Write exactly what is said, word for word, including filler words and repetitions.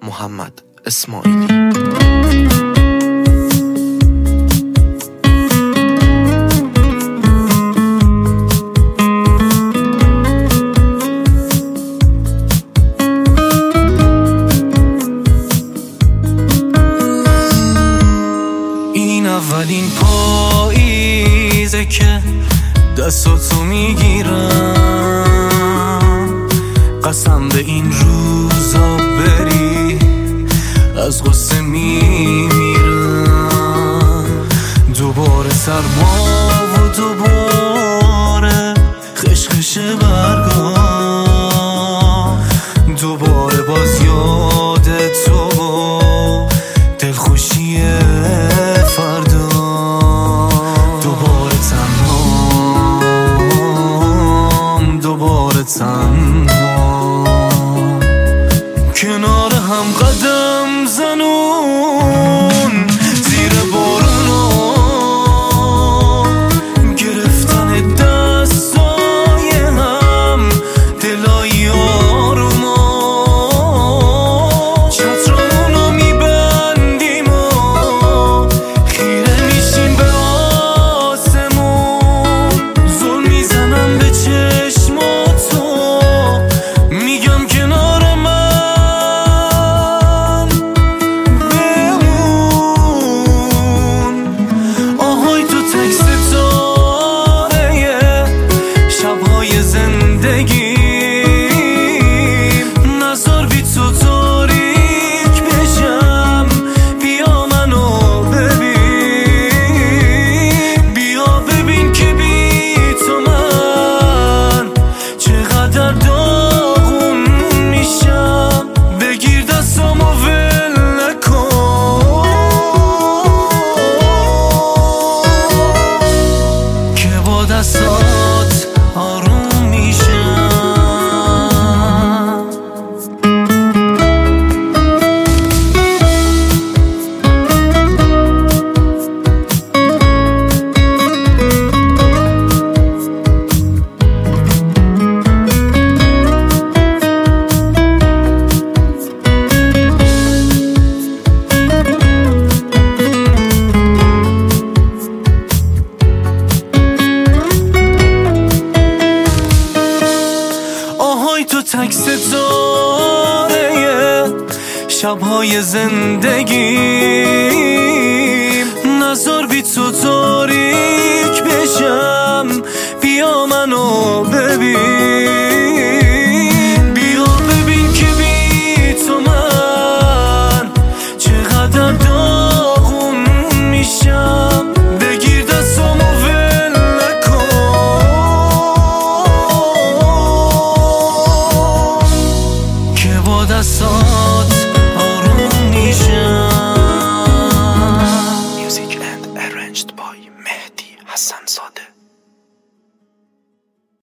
محمد اسماعیلی. این اولین پاییزه که دستاتو میگیرم، قسم به این روزا بری از غصه میمیرم. دوباره سرما و دوباره خشخش برگا، دوباره باز یاد تو دلخوشی فردا، دوباره تنهام، دوباره تنهام، کنار هم قدم زنون زیر بارونا، گرفتن دستای هم دلای آروما، چترمونو میبندیم و خیره میشیم به آسمون، زل میزنم به چشماتو میگم کنار من بمون. آهای تو تک ستاره شبهای زندگی، نظر بی تو تاریک بشم، بیا منو ببین، بیا ببین که بی تو من چقدر داغون میشم. بگیر دستامو ول نکن که با دستات آروم میشم. آهای تو تک ستاره شبهای زندگی، نظر بی تو تاریک بشم، بیا منو ببین.